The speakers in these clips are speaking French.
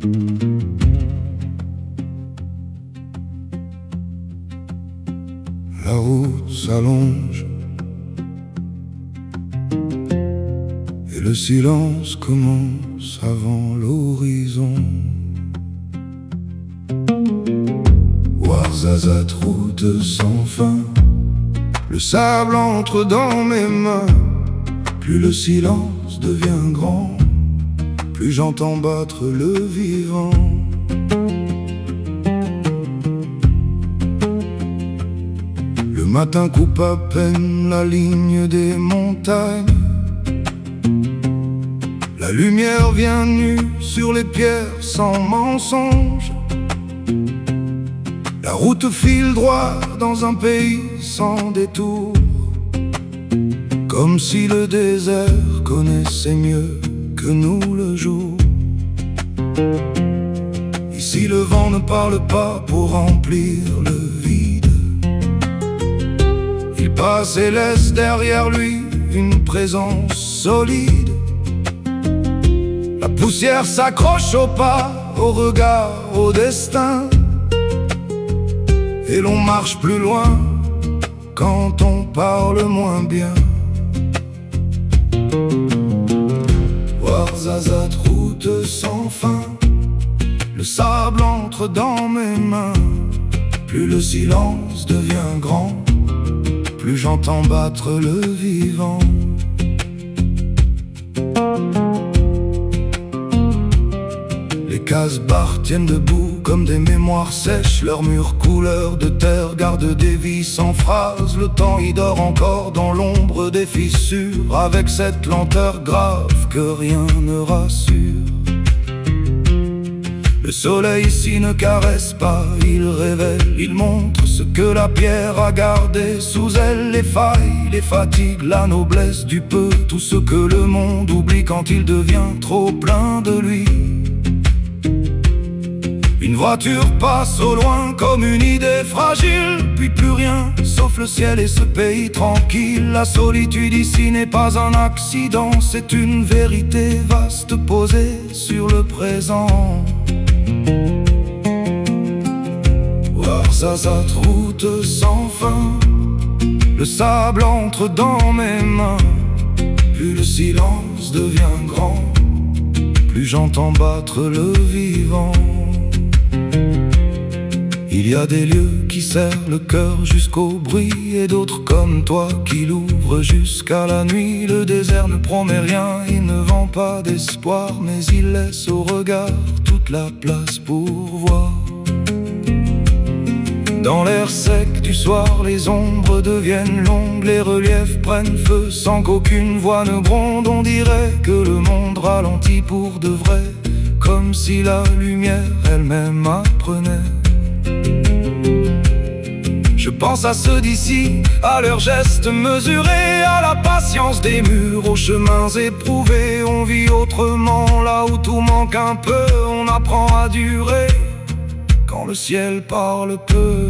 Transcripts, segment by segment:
La route s'allonge et le silence commence avant l'horizon. Ouarzazate, route sans fin, le sable entre dans mes mains. Plus le silence devient grand, plus j'entends battre le vivant. Le matin coupe à peine la ligne des montagnes. La lumière vient nue sur les pierres sans mensonge. La route file droit dans un pays sans détour, comme si le désert connaissait mieux que nous le jour. Ici le vent ne parle pas pour remplir le vide. Il passe et laisse derrière lui une présence solide. La poussière s'accroche au pas, au regard, au destin. Et l'on marche plus loin quand on parle moins bien. Ouarzazate, route sans fin, le sable entre dans mes mains. Plus le silence devient grand, plus j'entends battre le vivant. Les cases-barres tiennent debout comme des mémoires sèches. Leurs murs couleur de terre gardent des vies sans phrase. Le temps y dort encore dans l'ombre des fissures, avec cette lenteur grave que rien ne rassure. Le soleil ici ne caresse pas, il révèle, il montre ce que la pierre a gardé sous elle. Les failles, les fatigues, la noblesse du peu, tout ce que le monde oublie quand il devient trop plein de lui. Une voiture passe au loin comme une idée fragile, puis plus rien, sauf le ciel et ce pays tranquille. La solitude ici n'est pas un accident, c'est une vérité vaste posée sur le présent. Ouarzazate, route sans fin, le sable entre dans mes mains. Plus le silence devient grand, plus j'entends battre le vivant. Il y a des lieux qui serrent le cœur jusqu'au bruit, et d'autres comme toi qui l'ouvrent jusqu'à la nuit. Le désert ne promet rien, il ne vend pas d'espoir, mais il laisse au regard toute la place pour voir. Dans l'air sec du soir, les ombres deviennent longues, les reliefs prennent feu sans qu'aucune voix ne gronde. On dirait que le monde ralentit pour de vrai, comme si la lumière elle-même apprenait. Je pense à ceux d'ici, à leurs gestes mesurés, à la patience des murs, aux chemins éprouvés. On vit autrement là où tout manque un peu, on apprend à durer quand le ciel parle peu.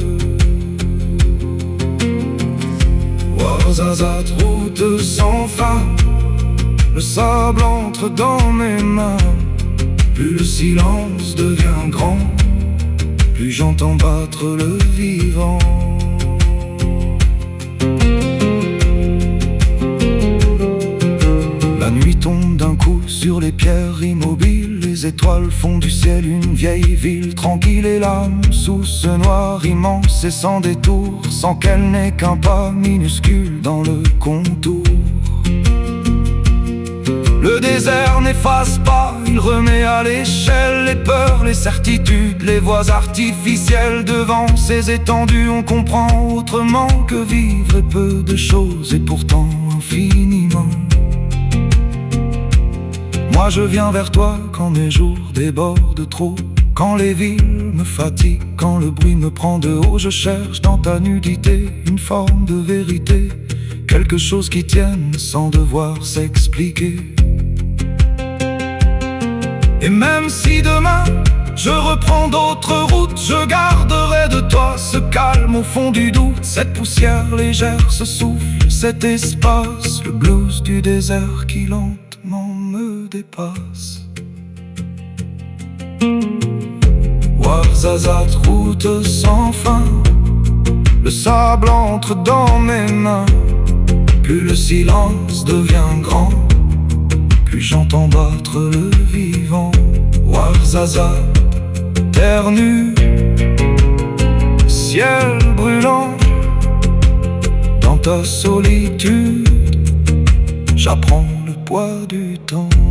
Ouarzazate, route sans fin, le sable entre dans mes mains. Plus le silence devient grand, plus j'entends battre le vivant. La nuit tombe d'un coup sur les pierres immobiles, les étoiles font du ciel une vieille ville tranquille. Et l'âme sous ce noir immense et sans détour, sans qu'elle n'ait qu'un pas minuscule dans le contour. Le désert n'efface pas, il remet à l'échelle les peurs, les certitudes, les voies artificielles. Devant ces étendues, on comprend autrement que vivre est peu de choses et pourtant infiniment. Moi je viens vers toi quand mes jours débordent trop, quand les villes me fatiguent, quand le bruit me prend de haut. Je cherche dans ta nudité une forme de vérité, quelque chose qui tienne sans devoir s'expliquer. Et même si demain je reprends d'autres routes, je garderai de toi ce calme au fond du doute, cette poussière légère, ce souffle, cet espace, le blues du désert qui lentement me dépasse. Ouarzazate, route sans fin. Le sable entre dans mes mains. Plus le silence devient grand, plus j'entends battre le vivant. Ouarzazate, terre nue, ciel brûlant. Dans ta solitude, j'apprends le poids du temps.